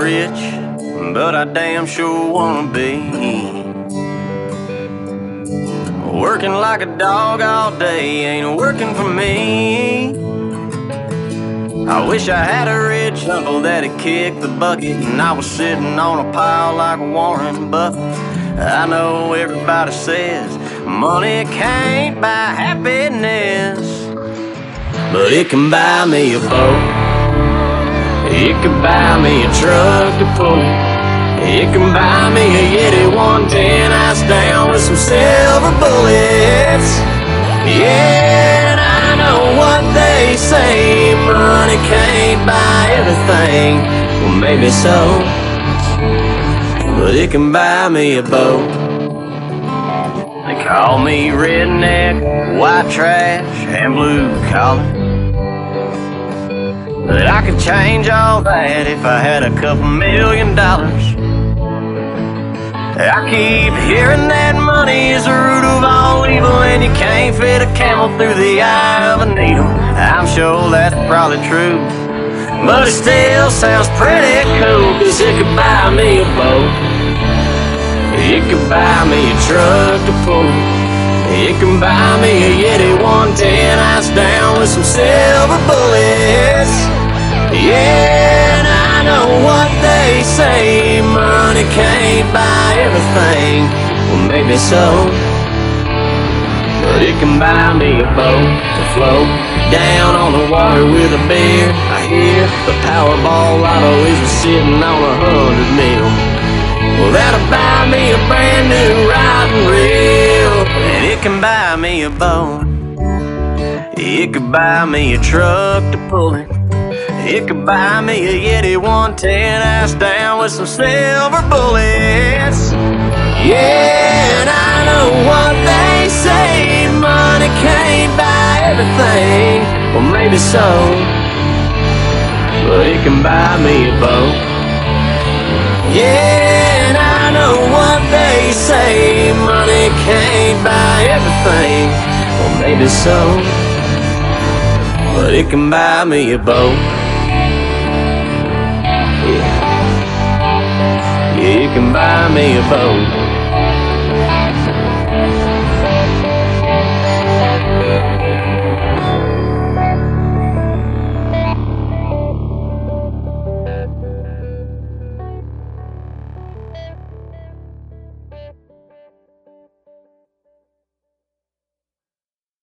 rich, but I damn sure wanna be. Working like a dog all day ain't working for me. I wish I had a rich uncle that'd kick the bucket and I was sitting on a pile like Warren Buffett. I know everybody says money can't buy happiness, but it can buy me a boat. It can buy me a truck to pull it. It can buy me a Yeti 110 ice down with some silver bullets. Yeah, and I know what they say, money can't buy everything. Well, maybe so, but it can buy me a boat. They call me redneck, white trash, and blue collar, but I could change all that if I had a couple $1 million. I keep hearing that money is the root of all evil, and you can't fit a camel through the eye of a needle. I'm sure that's probably true, but it still sounds pretty cool, 'cause it could buy me a boat. It could buy me a truck to pull. It can buy me a Yeti 110 ice down with some silver bullets. Yeah, and I know what they say, money can't buy everything. Well, maybe so, but it can buy me a boat to float down on the water with a beer. I hear the Powerball lotto is sitting on 100 mil. Well, that'll buy me a brand new riding reel. And it can buy me a boat. It could buy me a truck to pull it. It could buy me a Yeti 110 ice down with some silver bullets. Yeah, and I know what they say, money can't buy everything. Well, maybe so, but it can buy me a boat. Yeah, and I know what they say, money can't buy everything. Well, maybe so, but it can buy me a boat. Yeah, it can buy me a boat.